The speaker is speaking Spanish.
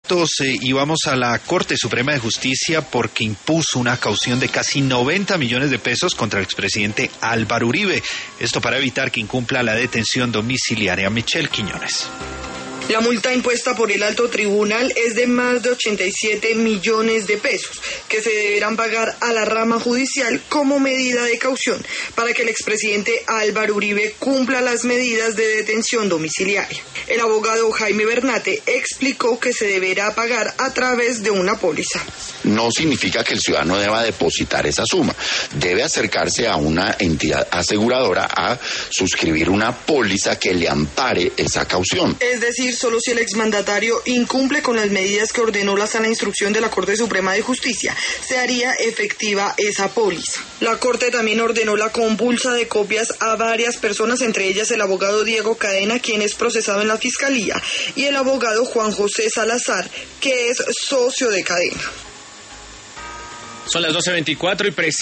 Y vamos a la Corte Suprema de Justicia porque impuso una caución de casi 90 millones de pesos contra el expresidente Álvaro Uribe. Esto para evitar que incumpla la detención domiciliaria. Michelle Quiñones. La multa impuesta por el alto tribunal es de más de 87 millones de pesos, que se deberán pagar a la rama judicial como medida de caución para que el expresidente Álvaro Uribe cumpla las medidas de detención domiciliaria. El abogado Jaime Bernate explicó que se deberá pagar a través de una póliza. No significa que el ciudadano deba depositar esa suma. Debe acercarse a una entidad aseguradora a suscribir una póliza que le ampare esa caución. Es decir, solo si el exmandatario incumple con las medidas que ordenó la Sala de Instrucción de la Corte Suprema de Justicia, se haría efectiva esa póliza. La Corte también ordenó la compulsa de copias a varias personas, entre ellas el abogado Diego Cadena, quien es procesado en la Fiscalía, y el abogado Juan José Salazar, que es socio de Cadena. Son las 12:24 y